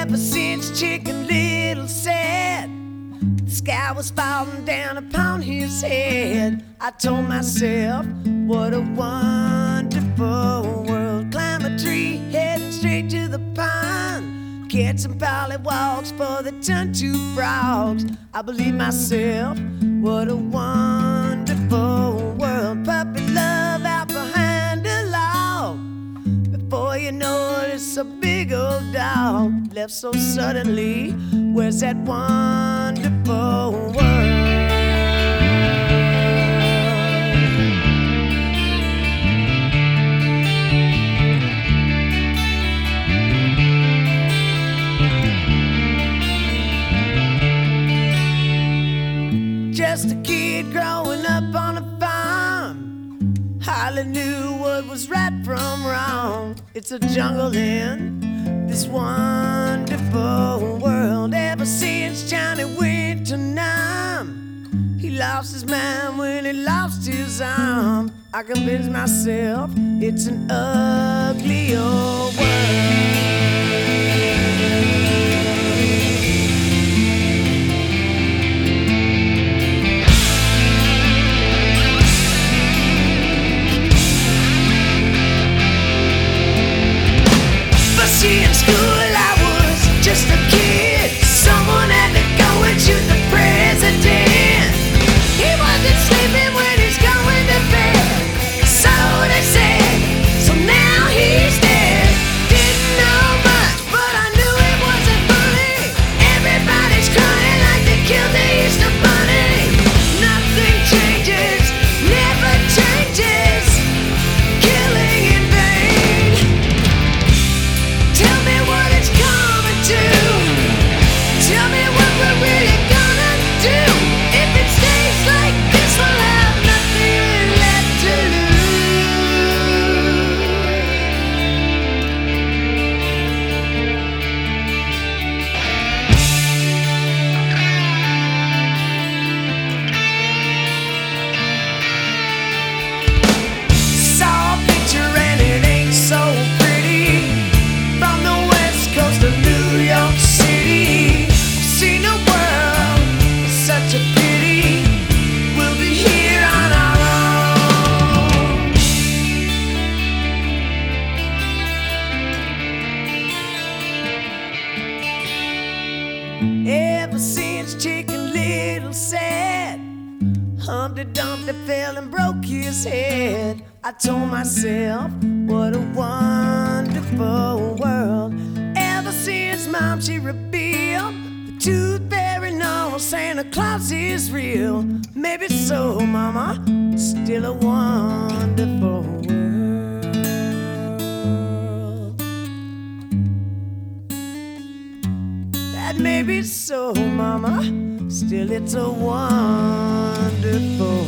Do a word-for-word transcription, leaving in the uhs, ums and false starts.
Ever since Chicken Little said the sky was falling down upon his head, I told myself, what a wonderful world. Climb a tree, heading straight to the pond, catch some pollywogs for the turn-to frogs. I believe myself, what a wonderful world. Puppy love out behind the log, before you know it, it's a big old dog left so suddenly. Where's that wonderful world? Just a kid growing up on a farm, hardly knew what was right from wrong. It's a jungle in this wonderful world. Ever since Johnny went to Nam, he lost his mind when he lost his arm. I convinced myself it's an ugly old world. In school I was just a kid. Someone had to go and shoot the president. He wasn't sleeping when he's going to bed, so they said. So now he's dead. Didn't know much, but I knew it wasn't funny. Everybody's crying like they killed the Easter bunny. Nothing changes, never changes. Killing in vain. Tell me what it's coming to. Tell me what we're really gonna do. If it stays like this, we'll have nothing left to Saw a picture and it ain't so pretty, from the west coast of New York City. Seen the world, it's such a pity. We'll be here on our own. Ever since Chicken Little said Humpty Dumpty fell and broke his head, I told myself, what a wonderful world. Ever since Mom, she revealed the tooth fairy knows Santa Claus is real. Maybe so, Mama, still a wonderful world. That may be so, Mama, still it's a wonderful